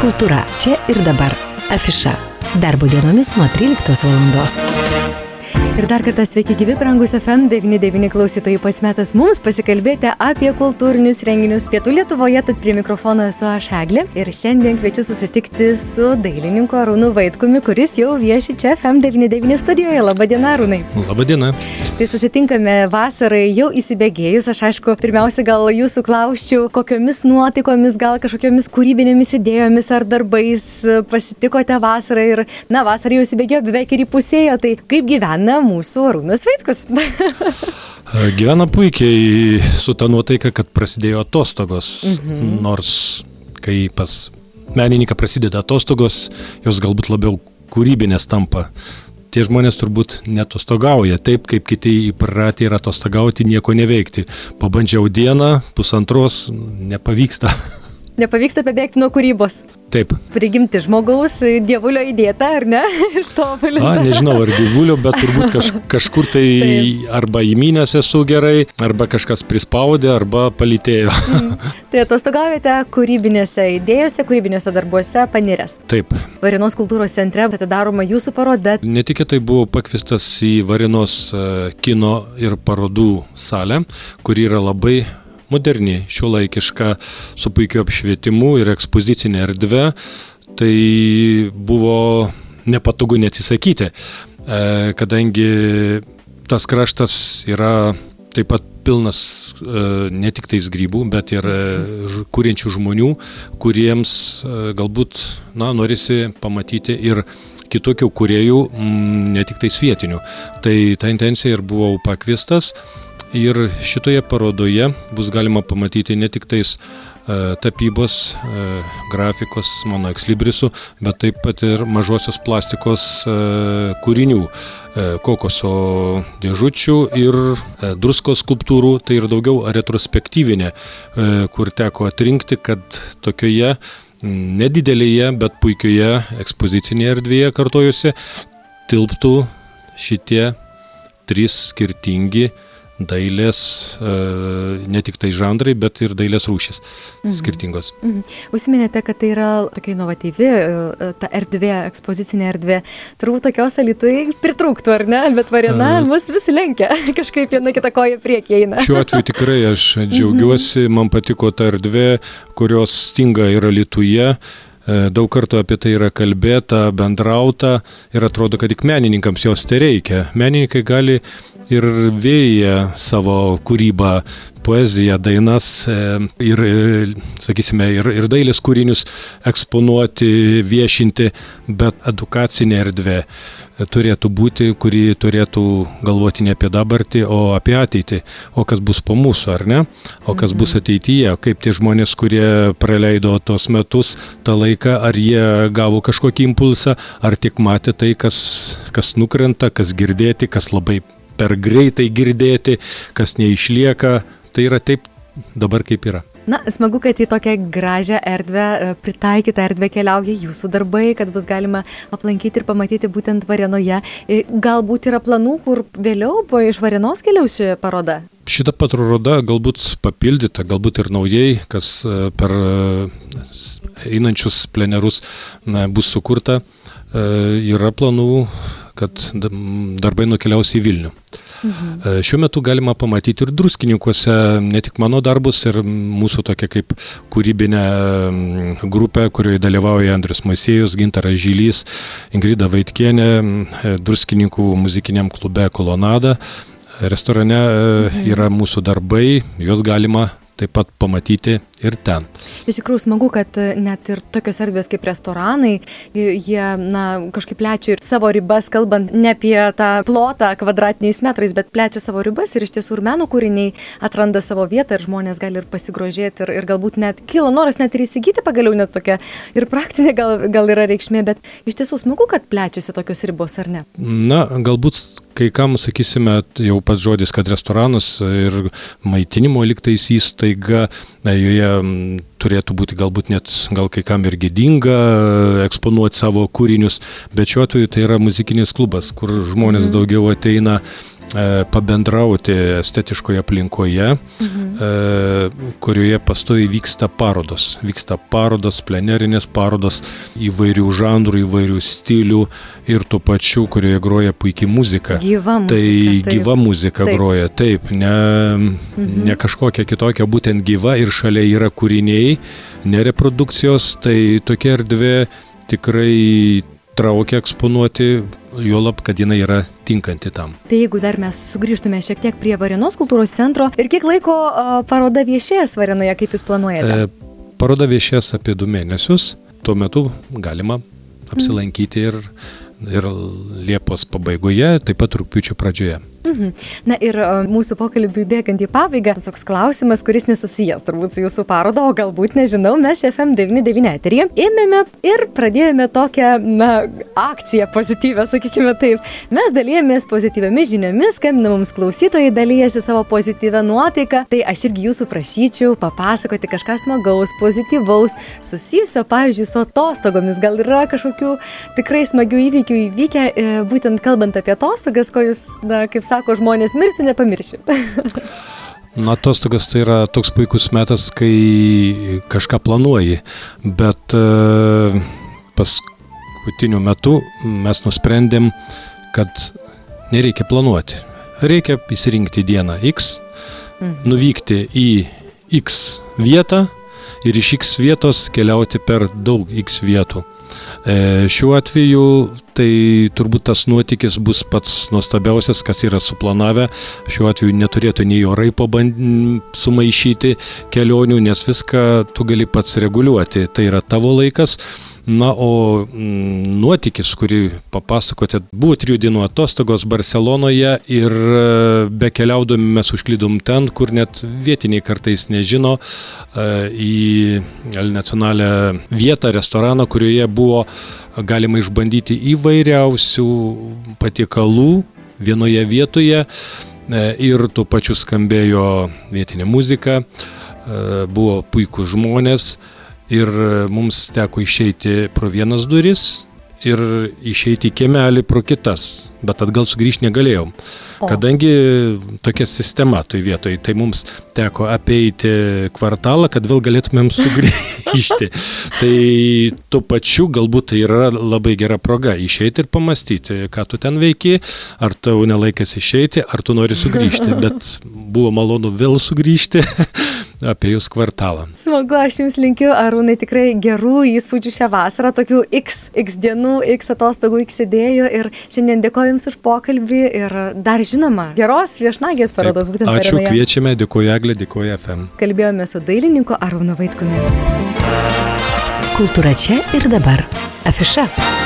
Kultūra čia ir dabar. Afiša. Darbo dienomis nuo 13 valandos. Ir dar kartą sveiki gyvi, brangus FM99 klausytojai, pats metas mums pasikalbėti apie kultūrinius renginius Pietų Lietuvoje, tad prie mikrofono esu aš Eglė ir šiandien kviečiu susitikti su dailininku Arūnu Vaitkumi, kuris jau vieši čia FM99 studijoje. Labadiena, Arūnai. Labadiena. Tai susitinkame vasarai jau įsibėgėjus. Aš aišku, pirmiausia gal jūsų klausčiau, kokiomis nuotaikomis, gal kažkokiomis kūrybinėmis idėjomis ar darbais pasitikote vasarą ir, vasara jau įsibėgėjo beveik ir įpusėjo, tai kaip gyvena mūsų Arūnas Vaitkus? Gyvena puikiai su ta nuotaika, kad prasidėjo atostogos, nors kai pas menininką prasideda atostogos, jos galbūt labiau kūrybinės tampa. Tie žmonės turbūt netostogauja taip, kaip kiti įpratę yra atostogauti, nieko neveikti. Pabandžiau dieną, pusantros, nepavyksta. Nepavyksta pabėgti nuo kūrybos. Taip. Prigimti žmogaus dievulio įdėta, ar ne? Ištobulinta. Nežinau, ar dievulio, bet turbūt kažkur tai arba įmynęs esu gerai, arba kažkas prispaudė, arba palytėjo. Tai atostogaujate kūrybinėse idėjose, kūrybinėse darbuose paniręs. Taip. Varėnos kultūros centre atidaroma jūsų paroda. Netikėtai buvau pakviestas į Varėnos kino ir parodų salę, kuri yra labai moderni, šiuolaikiška, su puikiu apšvietimu ir ekspozicinė erdvė, tai buvo nepatogu neatsisakyti, kadangi tas kraštas yra taip pat pilnas ne tik tais grybų, bet ir kuriančių žmonių, kuriems galbūt norisi pamatyti ir kitokių kūrėjų, ne tik tais vietinių. Tai ta intencija ir buvau pakviestas. Ir šitoje parodoje bus galima pamatyti ne tik tais tapybos, grafikos, mano ekslibrisų, bet taip pat ir mažosios plastikos kūrinių, kokoso dėžučių ir druskos skulptūrų, tai ir daugiau retrospektyvinė, kur teko atrinkti, kad tokioje nedidelėje, bet puikioje ekspozicinėje erdvėje kartojusi tilptų šitie 3 skirtingi dailės, ne tik tai žanrai, bet ir dailės rūšis skirtingos. Užsiminėte, kad tai yra tokia inovatyvi ta erdvė, ekspozicinė erdvė. Turbūt tokios Alytuje pritrūktų, ar ne? Bet Varėna mus vis lenkia. Kažkaip viena kita koja priekį eina. Šiuo atveju tikrai aš džiaugiuosi, man patiko ta erdvė, kurios stinga ir Alytuje. Daug kartų apie tai yra kalbėta, bendrauta ir atrodo, kad tik menininkams jos tereikia. Menininkai gali ir vėję savo kūrybą, poeziją, dainas ir, sakysime, ir dailės kūrinius eksponuoti, viešinti, bet edukacinė erdvė turėtų būti, kuri turėtų galvoti ne apie dabartį, o apie ateitį. O kas bus po mūsų, ar ne? O kas bus ateityje? Kaip tie žmonės, kurie praleido tos metus, tą laiką, ar jie gavo kažkokį impulsą, ar tik matė tai, kas nukrenta, kas girdėti, kas labai per greitai girdėti, kas neišlieka. Tai yra taip dabar kaip yra. Smagu, kad į tokią gražią erdvę, pritaikytą erdvę keliauja jūsų darbai, kad bus galima aplankyti ir pamatyti būtent Varėnoje. Galbūt yra planų, kur vėliau iš Varėnos keliaus ši paroda? Šita paroda galbūt papildyta, galbūt ir naujai, kas per einančius plenerus bus sukurta. Yra planų, kad darbai nukeliaus į Vilnių. Šiuo metu galima pamatyti ir Druskininkuose ne tik mano darbus, ir mūsų tokia kaip kūrybinė grupė, kurioje dalyvauja Andrius Moisiejus, Gintaras Žylys, Ingrida Vaitkienė, Druskininkų muzikiniam klube Kolonada. Restorane yra mūsų darbai, juos galima taip pat pamatyti ir ten. Iš tikrųjų smagu, kad net ir tokios erdvės kaip restoranai, jie kažkaip plečia ir savo ribas, kalbant ne apie tą plotą kvadratiniais metrais, bet plečia savo ribas ir iš tiesų ir meno kūriniai atranda savo vietą ir žmonės gali ir pasigrožėti ir galbūt net kilo noras net ir įsigyti pagaliau net tokia ir praktinė gal yra reikšmė, bet iš tiesų smagu, kad plečiasi tokios ribos, ar ne? Galbūt kai kam, sakysime, jau pats žodis, kad restoranas ir maitinimo lygtais įstaiga, joje turėtų būti galbūt net gal kai kam ir gėdinga eksponuoti savo kūrinius, bet šiuo atveju tai yra muzikinis klubas, kur žmonės daugiau ateina pabendrauti estetiškoje aplinkoje, kurioje pastoviai vyksta parodos, plenerinės parodos įvairių žanrų, įvairių stilių ir tuo pačiu, kurioje groja puikiai muzika. Gyva muzika. Tai gyva muzika groja, taip, ne kažkokia kitokia, būtent gyva ir šalia yra kūriniai, ne reprodukcijos, tai tokia erdvė tikrai traukia eksponuoti, juolab, kad jinai yra tinkanti tam. Tai jeigu dar mes sugrįžtume šiek tiek prie Varėnos kultūros centro ir kiek laiko paroda viešės Varėnoje, kaip jūs planuojate? Paroda viešės apie 2 mėnesius, tuo metu galima apsilankyti ir Liepos pabaigoje, taip pat rugpjūčio pradžioje. Na ir mūsų pokalbiui bėgant į pabaigą, toks klausimas, kuris nesusijęs turbūt su jūsų paroda, o galbūt, nežinau, mes FM99 eteryje ėmėme ir pradėjome tokią, akciją pozityvę, sakykime taip. Mes dalijomės pozityviamis žiniomis, skambina mums klausytojai, dalijasi savo pozityvę nuotaiką, tai aš irgi jūsų prašyčiau papasakoti kažką smagaus, pozityvaus, susijusio, pavyzdžiui, su atostogomis. Gal yra kažkokių tikrai smagių įvykių įvykę, būtent kalbant apie atostogas, ko jūs, kaip sako žmonės, mirsiu, nepamiršiu. Atostogas tai yra toks puikus metas, kai kažką planuoji, bet paskutiniu metu mes nusprendėm, kad nereikia planuoti. Reikia įsirinkti dieną X, nuvykti į X vietą ir iš X vietos keliauti per daug X vietų. Šiuo atveju tai turbūt tas nuotykis bus pats nuostabiausias, kas yra suplanavę. Šiuo atveju neturėtų nei orai sumaišyti kelionių, nes viską tu gali pats reguliuoti. Tai yra tavo laikas. Na, o nuotykis, kurį papasakote, buvo 3 dienų atostogos Barcelonoje ir bekeliaudami mes užklydom ten, kur net vietiniai kartais nežino, į El Nacionalę vietą, restoraną, kurioje buvo galima išbandyti įvairiausių patiekalų vienoje vietoje ir tuo pačiu skambėjo vietinė muzika, buvo puikūs žmonės. Ir mums teko išeiti pro vienas duris ir išeiti į kiemelį pro kitas, bet atgal sugrįžti negalėjom. Kadangi tokia sistema toj vietoj, tai mums teko apeiti kvartalą, kad vėl galėtumėm sugrįžti. Tai tuo pačiu galbūt tai yra labai gera proga išeiti ir pamastyti, ką tu ten veiki, ar tau nelaikas išeiti, ar tu nori sugrįžti, bet buvo malonu vėl sugrįžti. Apie jūs kvartalą. Smagu, aš jums linkiu, Arūnai, tikrai gerų įspūdžių šią vasarą, tokių X dienų, X atostogų, X idėjų ir šiandien dėkoju jums už pokalbį ir dar žinoma, geros viešnagės parodos būtent Varėnoje. Ačiū, kviečiame, dėkoju Eglė, dėkoju FM. Kalbėjome su dailininku Arūnu Vaitkumi. Kultūra čia ir dabar. Afiša.